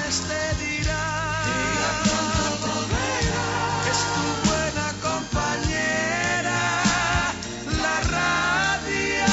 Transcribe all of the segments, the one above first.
vez te dirá, ella pronto volverá, es tu buena compañera, la radio.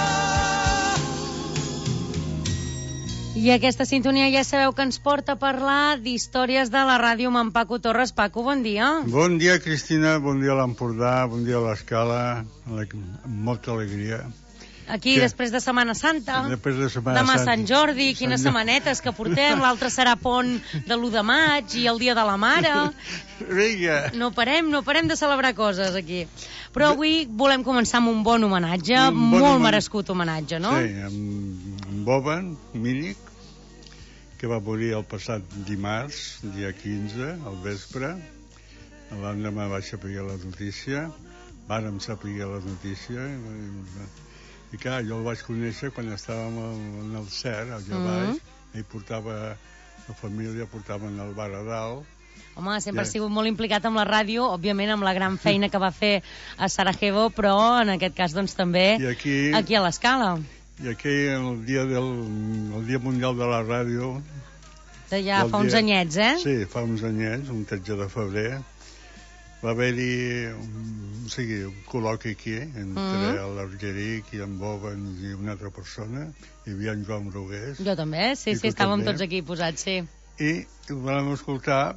I aquesta sintonia ja sabeu que ens porta a parlar d'històries de la ràdio amb en Paco Torres. Paco, bon dia. Bon dia, Cristina, bon dia a l'Empordà, bon dia a l'Escala, amb molta alegria. Aquí, després de Setmana Santa, després de Setmana demà Santa. Sant Jordi, quines setmanetes que portem, l'altre serà pont de l'1 de maig i el dia de la mare. Vinga. No parem de celebrar coses aquí. Però avui volem començar amb un bon homenatge, molt merescut homenatge, no? Sí, amb Boban Mínic, que va morir el passat dimarts, dia 15, al vespre. L'endemà vaig saber la notícia, vàrem saber la notícia, i clar, jo el vaig conèixer quan estàvem en el CER, allà baix, i la família portaven el bar a dalt. Home, sempre ha sigut molt implicat amb la ràdio, òbviament amb la gran feina que va fer a Sarajevo, però en aquest cas doncs també aquí a l'Escala. I aquí, el Dia Mundial de la Ràdio... Ja fa uns anyets, eh? Sí, fa uns anyets, un 13 de febrer. Va haver-hi un col·loqui aquí, entre l'Argeric i en Boban i una altra persona. Hi havia en Joan Brugués. Jo també, sí, estàvem tots aquí posats, sí. I vam escoltar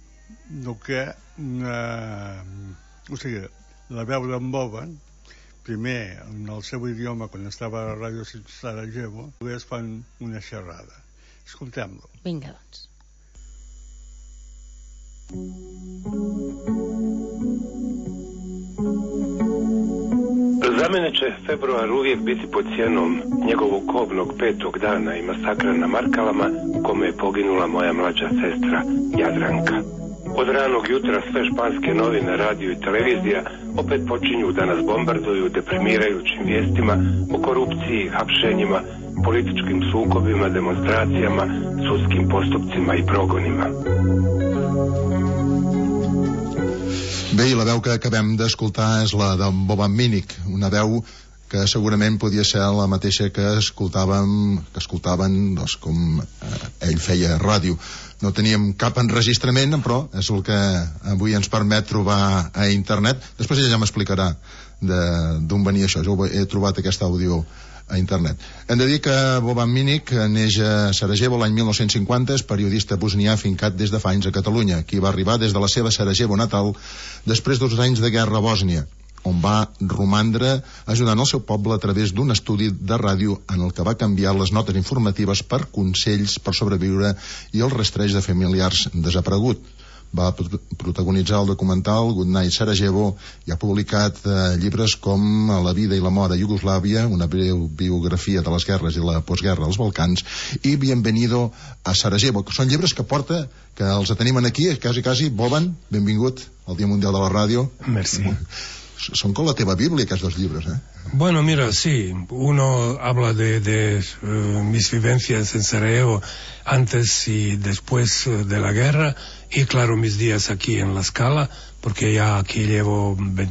la veu d'en Boban, primer en el seu idioma quan estava a la ràdio Sarajevo, es fan una xerrada. Escoltem-lo. Vinga, doncs. Za mene će februar uvijek biti pod cijenom njegovog kobnog 5. dana i masakra na Markalama u kome je poginula moja mlađa sestra Jadranka. Od ranog jutra sve španske novine, radio i televizija opet počinju da nas bombarduju deprimirajućim vijestima o korupciji, hapšenjima, političkim sukobima, demonstracijama, sudskim postupcima i progonima. Bé, i la veu que acabem d'escoltar és la d'en Boban Mínic, una veu que segurament podia ser la mateixa que escoltaven doncs, com ell feia ràdio. No teníem cap enregistrament, però és el que avui ens permet trobar a internet. Després ella ja m'explicarà d'on venia això. Jo he trobat aquest àudio a internet. Hem de dir que Boban Mínic neix a Sarajevo l'any 1950, és periodista bosnià fincat des de fa anys a Catalunya, qui va arribar des de la seva Sarajevo natal després d'2 anys de guerra a Bòsnia, on va romandre ajudant el seu poble a través d'un estudi de ràdio en el que va canviar les notes informatives per consells per sobreviure i el rastreig de familiars desaparegut. Va protagonitzar el documental Good Night Sarajevo i ha publicat llibres com La vida i la mort a Iugoslàvia, una breu biografia de les guerres i la postguerra als Balcans, i Bienvenido a Sarajevo, que són llibres que porta, que els tenim aquí, quasi. Boban, benvingut al Dia Mundial de la Ràdio. Merci. Son con la teva Biblia, aquests 2 llibres, eh? Bueno, mira, sí, uno habla de mis vivencias en Sarajevo antes y después de la guerra, y claro, mis días aquí en La Scala, porque ya aquí llevo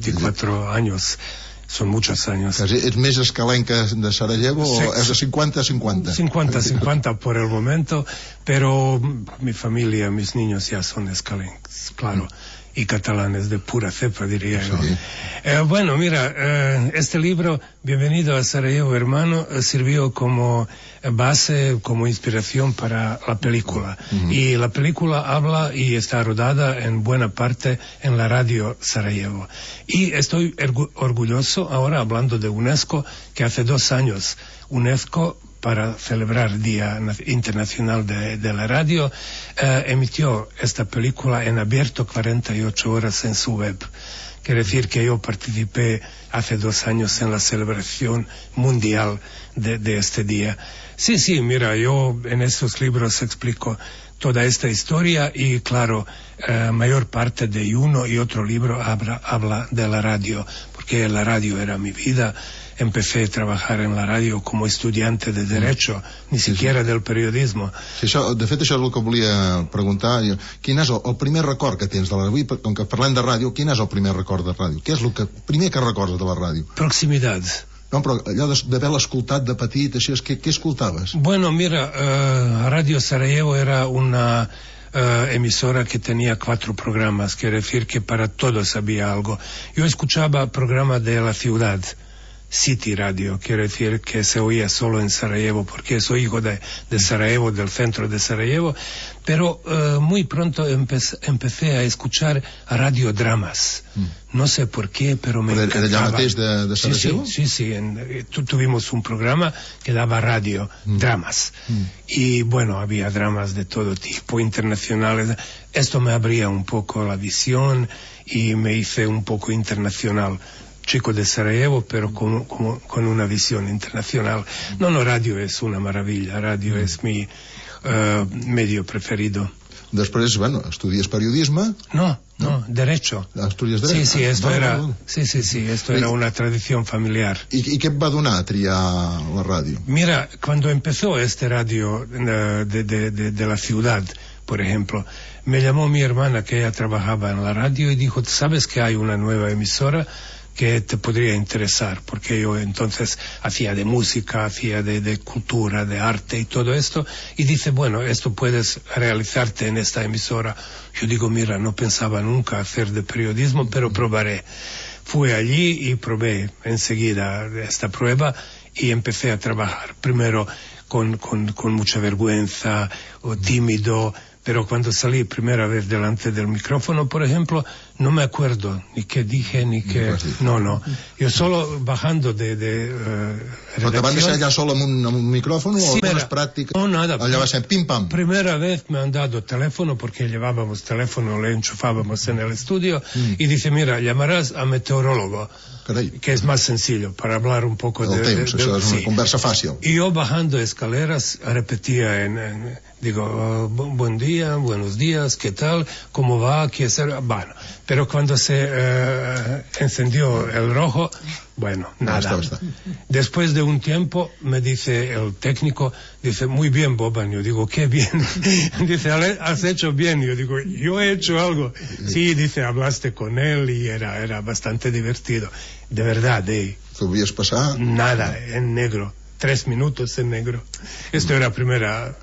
24 años, son muchos años. ¿Es més escalenca de Sarajevo sí, o es de 50-50? 50-50 por el momento, pero mi familia, mis niños ya son escalencos, claro. Y catalanes de pura cepa, diría yo. Sí. Bueno, mira, este libro, Bienvenido a Sarajevo, hermano, sirvió como base, como inspiración para la película. Y la película habla y está rodada en buena parte en la radio Sarajevo. Y estoy orgulloso ahora, hablando de UNESCO, que hace 2 años UNESCO, para celebrar Día Internacional de la Radio, emitió esta película en abierto 48 horas en su web. Quiere decir que yo participé hace 2 años en la celebración mundial de este día. Sí, mira, yo en estos libros explico toda esta historia y, claro, mayor parte de uno y otro libro habla de la radio, porque la radio era mi vida. Empecé a trabajar en la ràdio com a estudiante de Derecho, ni siquiera del periodismo. Sí, de fet, això és el que volia preguntar. Quin és el primer record que tens de la ràdio? Com que parlem de ràdio, quin és el primer record de ràdio? Què és el primer que recordes de la ràdio? Proximitat. No, però allò d'haver-la escoltat de petit, així, què escoltaves? Bueno, mira, Radio Sarajevo era una emisora que tenía 4 programas, quiere decir que para todos había algo. Yo escuchaba programas de la ciudad, City Radio, quiere decir que se oía solo en Sarajevo, porque soy hijo de Sarajevo, del centro de Sarajevo, pero muy pronto empecé a escuchar radiodramas. No sé por qué, pero me encantaba. ¿Era mateix de Sarajevo? Sí. Tuvimos un programa que daba radiodramas. Y bueno, había dramas de todo tipo, internacionales. Esto me abría un poco la visión y me hice un poco internacional. Chico de Sarajevo, pero con una visión internacional. No, radio es una maravilla, radio es mi medio preferido. Després, bueno, estudies periodisme? No, derecho. Estudies dret? Sí, esto era una tradición familiar. I què et va donar a triar la ràdio? Mira, cuando empezó este radio de la ciudad, por ejemplo, me llamó mi hermana, que ella trabajaba en la radio, y dijo, ¿sabes que hay una nueva emisora que te podría interesar? Porque yo entonces hacía de música, hacía de cultura, de arte y todo esto, y dice, bueno, esto puedes realizarte en esta emisora. Yo digo, mira, no pensaba nunca hacer de periodismo, pero probaré. Fui allí y probé enseguida esta prueba y empecé a trabajar. Primero con mucha vergüenza o tímido, pero cuando salí primera vez delante del micrófono, por ejemplo, no me acuerdo ni qué dije, ni qué... No. Yo solo bajando de ¿Pero te van a enseñar solo en un micrófono o algunas prácticas? No, nada. Allá va a ser pim pam. Primera vez me han dado teléfono, porque llevábamos teléfono, le enchufábamos en el estudio, y dice, mira, llamarás a meteorólogo. Carai. Que es más sencillo, para hablar un poco del temps, això és una conversa fàcil. Y yo bajando escaleras repetía digo, buen día, buenos días, ¿qué tal? ¿Cómo va? ¿Qué hacer? Bueno, pero cuando se encendió el rojo, bueno, nada. Está. Después de un tiempo me dice el técnico, dice, muy bien, Boban. Yo digo, qué bien. Dice, has hecho bien. Yo digo, yo he hecho algo. Sí, dice, hablaste con él y era bastante divertido. De verdad, ¿Tú habías pasado? Nada, en negro. 3 minutos en negro. Esto era primera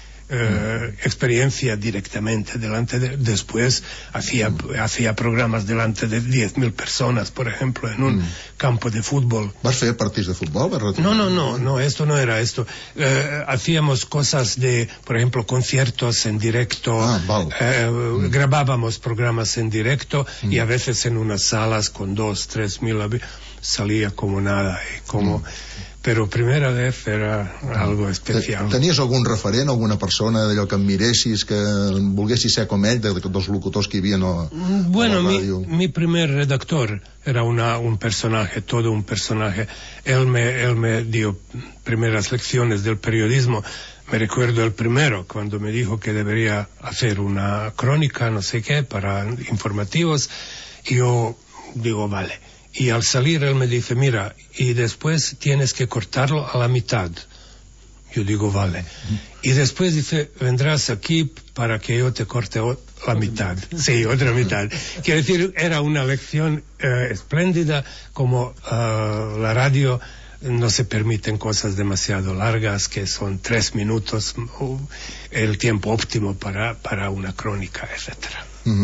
experiencia directamente delante de... Después hacía programas delante de 10.000 personas, por ejemplo, en un campo de fútbol. ¿Vas a hacer partidos de fútbol? No, esto no era esto. Hacíamos cosas de, por ejemplo, conciertos en directo. Grabábamos programas en directo y a veces en unas salas con 2-3 mil salía como nada, però primera vez era algo especial. Tenies algun referent, alguna persona d'allò que admiressis, que volguessis ser com ell, dels locutors que hi havia a la ràdio? Mi primer redactor era un personaje, todo un personaje. Él me dio primeras lecciones del periodismo. Me recuerdo el primero, cuando me dijo que debería hacer una crónica, no sé qué, para informativos, y yo digo, vale. Y al salir él me dice, mira, y después tienes que cortarlo a la mitad. Yo digo, vale. Y después dice, vendrás aquí para que yo te corte la mitad. Sí, otra mitad. Quiero decir, era una lección espléndida, como la radio no se permiten cosas demasiado largas, que son 3 minutos, el tiempo óptimo para una crónica, etcétera.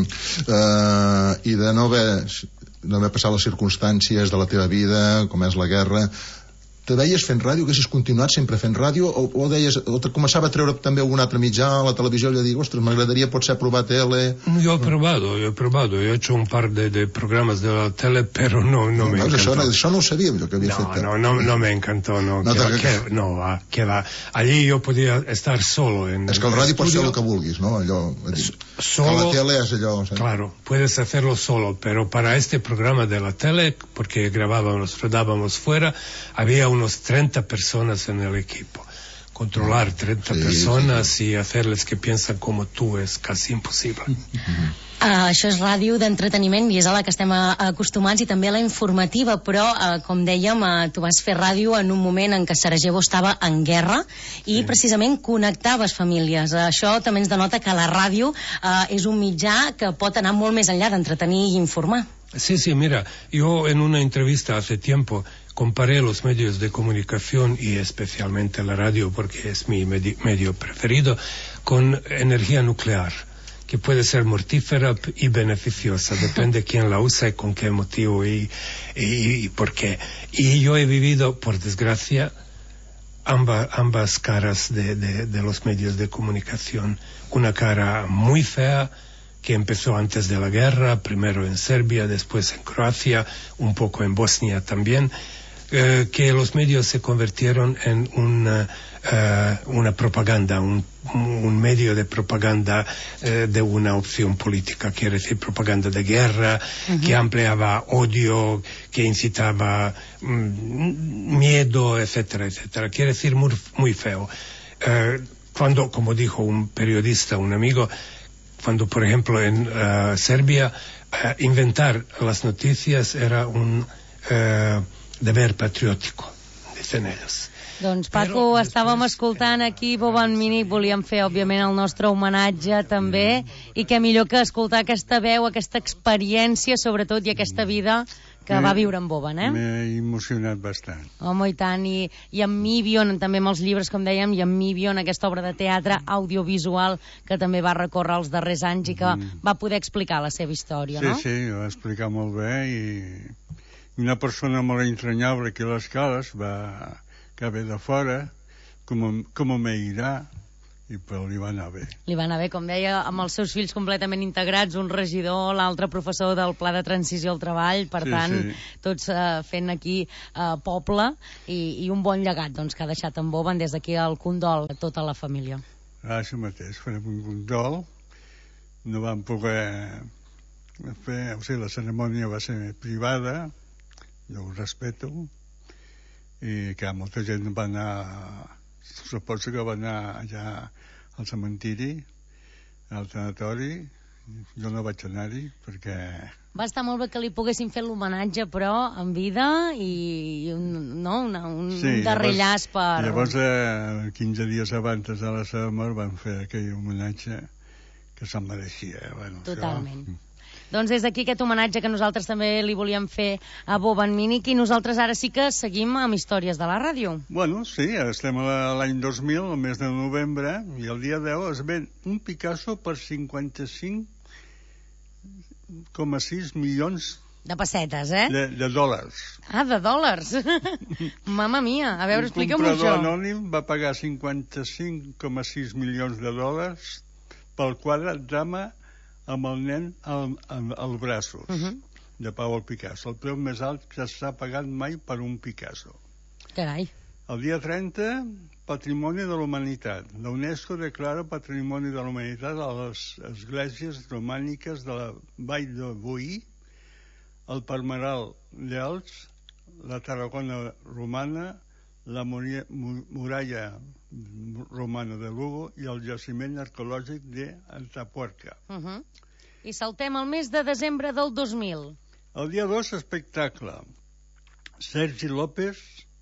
I de no haver passat les circumstàncies de la teva vida, com és la guerra, te veies fent ràdio, que haguessis continuat sempre fent ràdio, o deies, o te començava a treure també algun altre mitjà a la televisió, i de dir, ostres, m'agradaria potser provar tele? Yo he probado, he hecho un par de programas de la tele, pero no me encantó. Això no ho sabia, jo que havia fet. No me encantó, que va. Allí yo podía estar solo en és que el ràdio pot ser el que vulguis, no? Allò, solo, que la tele és allò... Claro, puedes hacerlo solo, pero para este programa de la tele, porque rodábamos fuera, había unos 30 personas en el equipo. Controlar 30 personas y hacerles que piensan como tú es casi imposible. Això és ràdio d'entreteniment i és a la que estem acostumats, i també a la informativa, però com dèiem, tu vas fer ràdio en un moment en què Sarajevo estava en guerra i precisament connectaves famílies. Això també ens denota que la ràdio és un mitjà que pot anar molt més enllà d'entretenir i informar. Sí, mira, yo en una entrevista hace tiempo comparé los medios de comunicación y especialmente la radio, porque es mi medio preferido, con energía nuclear, que puede ser mortífera y beneficiosa, depende quién la usa y con qué motivo y por qué. Y yo he vivido, por desgracia, ambas caras de los medios de comunicación. Una cara muy fea, que empezó antes de la guerra, primero en Serbia, después en Croacia, un poco en Bosnia también, que los medios se convirtieron en una propaganda, un medio de propaganda de una opción política, quiere decir propaganda de guerra, que ampliaba odio, que incitaba miedo, etcétera, etcétera. Quiere decir muy feo. Cuando, como dijo un periodista, un amigo, cuando por ejemplo en Serbia inventar las noticias era un deber patriòtico, dicen ellos. Doncs Paco, estàvem escoltant aquí Boban Mínic, volíem fer òbviament el nostre homenatge també, i què millor que escoltar aquesta veu, aquesta experiència sobretot i aquesta vida que va viure en Boban, M'he emocionat bastant. Home, i tant, i en Mibion, també amb els llibres, com dèiem, i en Mibion, aquesta obra de teatre audiovisual que també va recórrer els darrers anys i que va poder explicar la seva història, no? Sí, ho va explicar molt bé, i una persona molt entranyable que a les cales que ve de fora, com me irà, però li va anar bé. Li va anar bé, com deia, amb els seus fills completament integrats, un regidor, l'altre professor del Pla de Transició al Treball, per tant, tots fent aquí poble, i un bon llegat doncs, que ha deixat en Boban. Des d'aquí el condol a tota la família. Això mateix, farem un condol. No vam poder fer... O sigui, la cerimònia va ser privada, jo ho respeto, i que molta gent va anar... Suposo que va anar allà al cementiri, al tanatori. Jo no vaig anar-hi perquè... Va estar molt bé que li poguessin fer l'homenatge, però en vida, i un darrer llaç per... Llavors, 15 dies abans de la seva mort, van fer aquell homenatge que se'n mereixia. Bueno, totalment. Doncs des d'aquí aquest homenatge que nosaltres també li volíem fer a Boban Mínic, i nosaltres ara sí que seguim amb històries de la ràdio. Bueno, sí, estem a l'any 2000, el mes de novembre, i el dia 10 es ven un Picasso per 55,6 milions de pessetes, de dòlars. Ah, de dòlars. Mama mia, a veure, explica'm això. Un comprador anònim va pagar 55,6 milions de dòlars pel quadre Dama amb el nen als braços, de Pablo Picasso, el preu més alt que s'ha pagat mai per un Picasso. Carai. El dia 30, Patrimoni de la Humanitat. La UNESCO declara Patrimoni de la Humanitat a les esglésies romàniques de la Vall de Boí, el Palmeral d'Elx, la Tarragona romana, la muralla romana de Lugo i el jaciment arqueològic d'Atapuerca. I saltem al mes de desembre del 2000. El dia 2, espectacle. Sergi López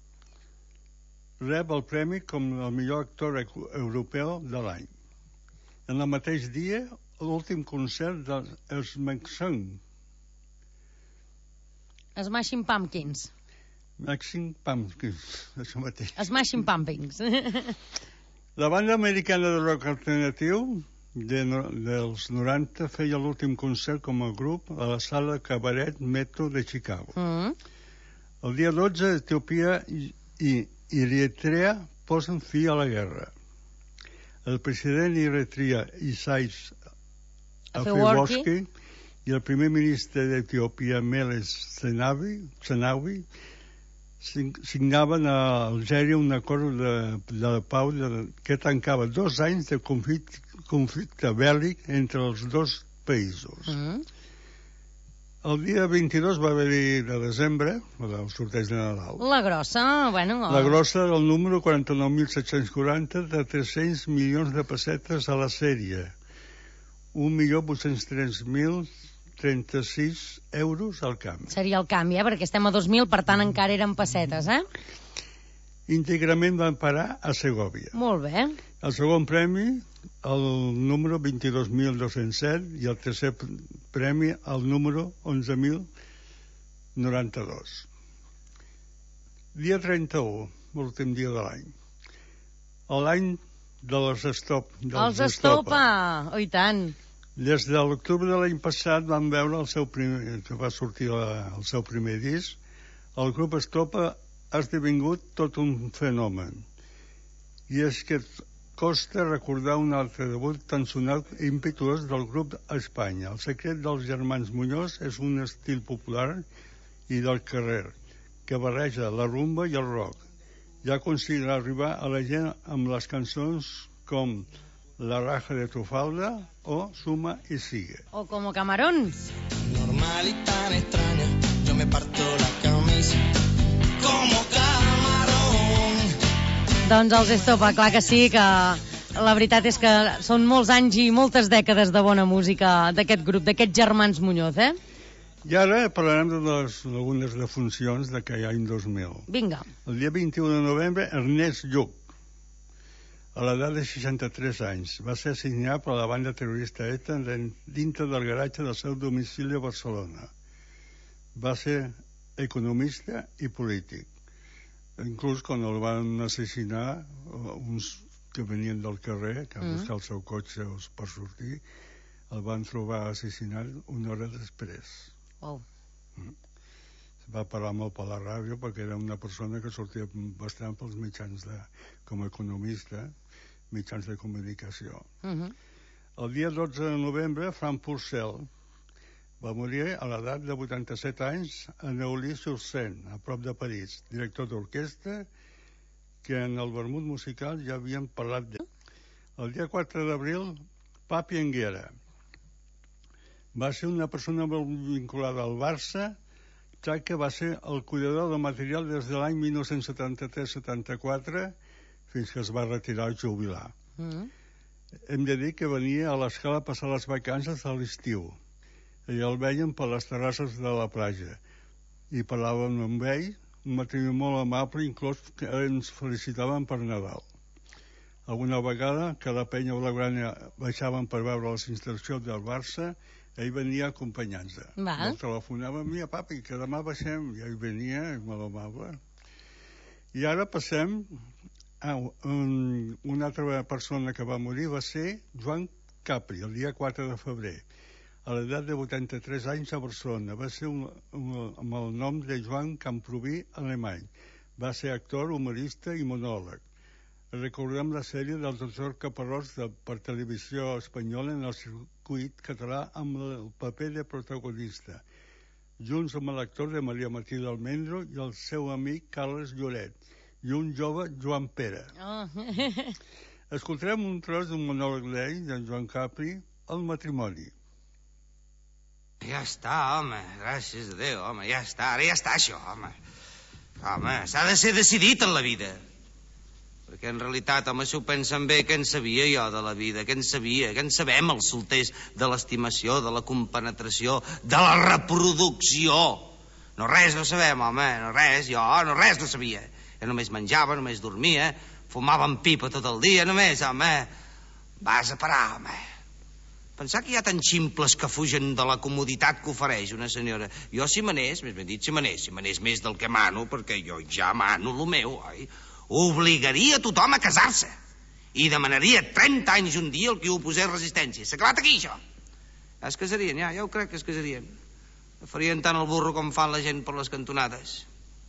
rep el premi com el millor actor europeu de l'any. En el mateix dia, l'últim concert dels Smashing Pumpkins. Això mateix. Smashing Pumpkins. La banda americana de rock alternatiu dels 90 feia l'últim concert com a grup a la sala Cabaret Metro de Chicago. El dia 12, Etiòpia i Eritrea posen fi a la guerra. El president eritrea Isaias Afewerki i el primer ministre d'Etiòpia Meles Zenawi signaven a Algèria un acord de pau que tancava 2 anys de conflicte bèl·lic entre els dos països. El dia 22 va haver-hi de desembre, el sorteig de Nadal. La grossa, bueno... La grossa del número 49.740 de 300 milions de pessetes a la sèrie. 1.803.036 euros al canvi. Seria el canvi, perquè estem a 2.000, per tant encara eren pessetes, Íntegrament van parar a Segòvia. Molt bé. El segon premi, el número 22.207, i el tercer premi, el número 11.092. Dia 31, l'últim dia de l'any. L'any de les Els Estopa, oh, i tant. Des de l'octubre de l'any passat vam veure que va sortir el seu primer disc. El grup Estopa ha esdevingut tot un fenomen. I és que costa recordar un altre debut tan sonat i impetuós del grup a Espanya. El secret dels germans Muñoz és un estil popular i del carrer que barreja la rumba i el rock. Ja aconseguirà arribar a la gent amb les cançons com La raja de tu falda o Suma y sigue. O como Camarón. Normal y tan extraña, yo me parto la camisa como Camarón. Doncs els Estopa, clar que sí, que la veritat és que són molts anys i moltes dècades de bona música d'aquest grup, d'aquests germans Muñoz, eh? I ara parlarem d'algunes defuncions d'aquell any 2000. Vinga. El dia 21 de novembre, Ernest Lluch, a l'edat de 63 anys, va ser assassinat per la banda terrorista ETA dintre del garatge del seu domicili a Barcelona. Va ser economista i polític. Inclús quan el van assassinar, uns que venien del carrer, que van buscar el seu cotxe per sortir, el van trobar assassinat una hora després. Oh. Va parlar molt per la ràdio perquè era una persona que sortia bastant pels mitjans com a economista, mitjans de comunicació. El dia 12 de novembre, Frank Purcell va morir a l'edat de 87 anys a Neuilly-sur-Seine, a prop de París, director d'orquestra que en el vermut musical ja havíem parlat d'ell. El dia 4 d'abril, Papi Anguera va ser una persona molt vinculada al Barça, ja que va ser el cuidador del material des de l'any 1973-74 fins que es va retirar a jubilar. Hem de dir que venia a l'Escala a passar les vacances a l'estiu i el veiem per les terrasses de la platja i parlàvem amb ell, un matrimoni molt amable, inclús que ens felicitaven per Nadal. Alguna vegada que la penya blaugrana baixaven per veure les instal·lacions del Barça, ell venia acompanyant-se. El telefonava a mi, papi, que demà baixem, i ell venia, molt amable. I ara passem a una altra persona que va morir, va ser Joan Capri, el dia 4 de febrer, a l'edat de 83 anys a Barcelona. Va ser amb el nom de Joan Camproví Alemany. Va ser actor, humorista i monòleg. Recordem la sèrie del doctor Caparrós per televisió espanyola en el circuit català amb el paper de protagonista, junts amb l'actor de Maria Matilde Almendro i el seu amic Carles Lloret i un jove Joan Pere. Escoltarem un tros d'un monòleg d'ell, d'en Joan Capri, El matrimoni. Ja està, home, gràcies a Déu, home, ja està, ara ja està això, home. Home, s'ha de ser decidit en la vida. Perquè en realitat, home, si ho pensen bé, què en sabia jo de la vida? Què en sabia? Què en sabem els solters de l'estimació, de la compenetració, de la reproducció? No res no sabem, home, no res, jo no res no sabia. Jo només menjava, només dormia, fumava en pipa tot el dia, només, home. Vas a parar, home. Pensar que hi ha tants ximples que fugen de la comoditat que ofereix una senyora. Jo, si m'anés, més ben dit, si m'anés més del que mano, perquè jo ja mano el meu, oi? Obligaria tothom a casar-se i demanaria 30 anys un dia el que ho posés resistència. S'ha acabat aquí, això. Ja es casarien, ja ho crec que es casarien. Farien tant el burro com fan la gent per les cantonades.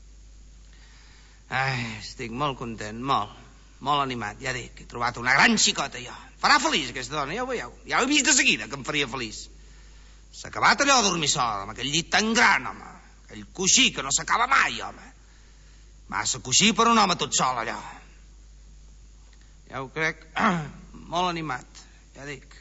Ai, estic molt content, molt animat, ja dic. He trobat una gran xicota, jo. Farà feliç aquesta dona, ja ho veieu. Ja ho he vist de seguida, que em faria feliç. S'ha acabat allò de dormir sol, amb aquell llit tan gran, home. Aquell coixí que no s'acaba mai, home. Massa coixí per un home tot sol, allò. Ja ho crec, molt animat, ja dic.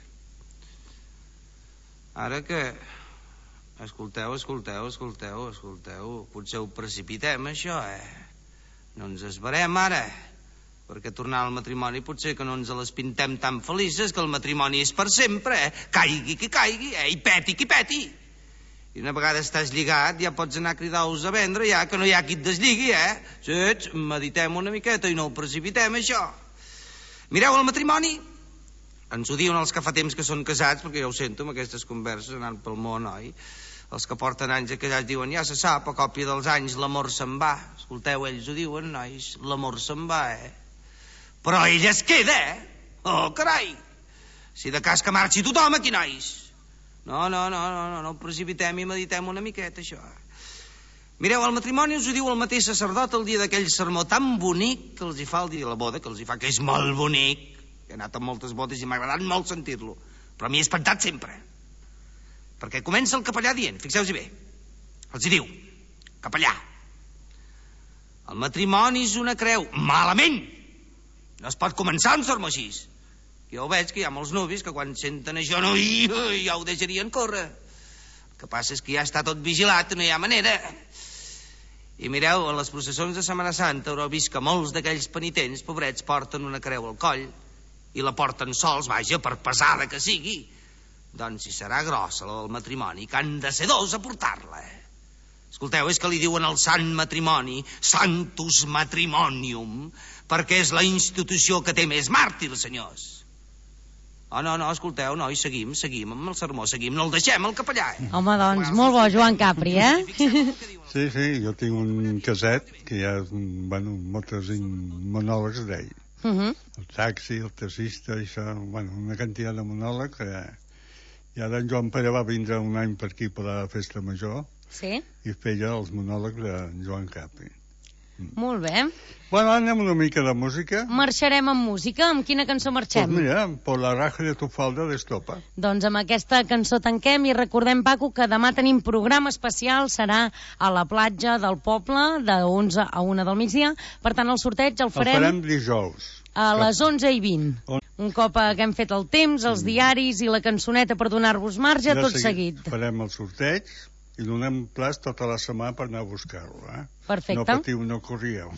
Ara que... Escolteu. Potser ho precipitem, això, No ens esverem, ara. Perquè tornar al matrimoni potser que no ens les pintem tan felices, que el matrimoni és per sempre, Caigui qui caigui, I peti qui peti. I una vegada estàs lligat ja pots anar a cridar ous a vendre, ja que no hi ha qui et deslligui, Saps? Meditem una miqueta i no ho precipitem, això. Mireu, el matrimoni, ens ho diuen els que fa temps que són casats, perquè ja ho sento amb aquestes converses anant pel món, oi? Els que porten anys a casats diuen, ja se sap, a còpia dels anys l'amor se'n va. Escolteu, ells ho diuen, nois, l'amor se'n va, Però ella es queda, Oh, carai! Si de cas que marxi tothom aquí, nois. No precipitem i meditem una miqueta, això. Mireu, el matrimoni us ho diu el mateix sacerdot el dia d'aquell sermó tan bonic que els hi fa el dia de la boda, que els hi fa, que és molt bonic. He anat a moltes bodes i m'ha agradat molt sentir-lo, però m'hi he espantat sempre. Perquè comença el capellà dient, fixeu-vos bé, els hi diu, capellà, el matrimoni és una creu. Malament! No es pot començar un sermó així. Jo veig que hi ha molts nuvis que quan senten això ja ho deixarien córrer. El que passa és que ja està tot vigilat, no hi ha manera. I mireu, en les processons de Setmana Santa haureu vist que molts d'aquells penitents, pobrets, porten una creu al coll i la porten sols, vaja, per pesada que sigui. Doncs si serà grossa la del matrimoni, que han de ser dos a portar-la. Escolteu, és que li diuen al sant matrimoni Sanctus Matrimonium, perquè és la institució que té més màrtirs, senyors. No, escolteu, nois, seguim amb el sermó, no el deixem, el capellà. Home, doncs, molt bo, Joan Capri, Sí, jo tinc un caset que hi ha, moltes monòlegs d'ell. El taxi, el taxista, això, una quantitat de monòlegs. I ara en Joan Pere va vindre un any per aquí per la festa major i feia els monòlegs de Joan Capri. Molt bé. Bueno, anem una mica de música. Marxarem amb música. Amb quina cançó marxem? Pues mira, por la raja de tu falda d'Estopa. Doncs amb aquesta cançó tanquem i recordem, Paco, que demà tenim programa especial, serà a la platja del poble de 11 a 1 del migdia. Per tant, el sorteig el farem dijous. A les 11:20. Un cop que hem fet el temps, els diaris i la cançoneta per donar-vos marge, tot seguit. Farem el sorteig i donem plaç tota la setmana per anar a buscar-lo, Perfecte. No patiu, no corrieu.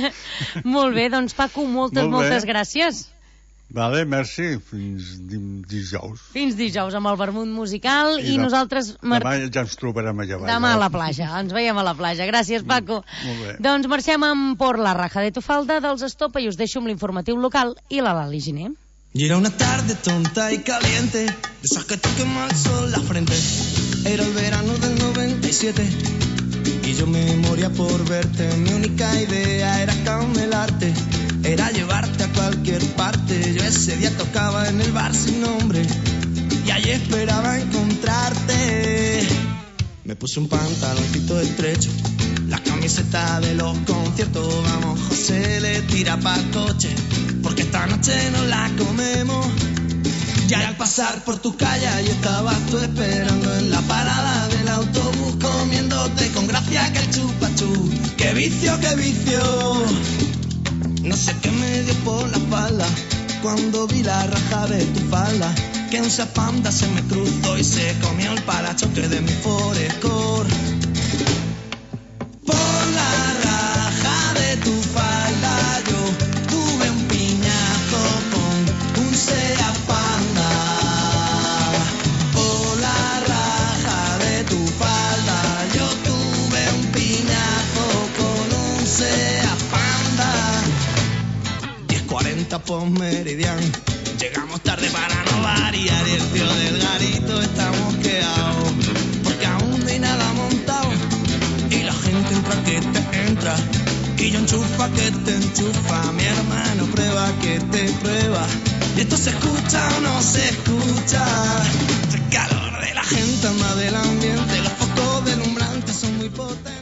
Molt bé, doncs Paco, moltes gràcies. Vale, merci. Fins dijous. Fins dijous amb el vermut musical i nosaltres... Demà ja ens trobarem allà baix. Demà a la platja, ens veiem a la platja. Gràcies, Paco. Molt bé. Doncs marxem amb Por la raja de tu falda dels Estopa i us deixo amb l'informatiu local i la Lali Giner. Y era una tarde tonta y caliente, de esas que te quema el sol la frente. Era el verano del 97 y yo me moría por verte. Mi única idea era camelarte, era llevarte a cualquier parte. Yo ese día tocaba en el bar sin nombre y allí esperaba encontrarte. Me puse un pantaloncito estrecho, la camiseta de los conciertos. Vamos, José, le tira pa'l coche, porque esta noche nos la comemos. Y al pasar por tu calle, yo estabas tú esperando en la parada del autobús, comiéndote con gracia que el chupachú. ¡Qué vicio, qué vicio! No sé qué me dio por la espalda cuando vi la raja de tu falda, que un zapanda se me cruzó y se comió el parachoque de mi Forescore. Por la raja de tu falda yo tuve un piñazo con un Seat Panda. Por la raja de tu falda yo tuve un piñazo con un Seat Panda. 10:40 por Meridian. Llegamos tarde para no variar y el tío del garito está mosqueado, porque aún no hay nada montado y la gente entra que te entra y yo enchufa que te enchufa. Mi hermano prueba que te prueba y esto se escucha o no se escucha. El calor de la gente anda del ambiente, los focos deslumbrantes son muy potentes.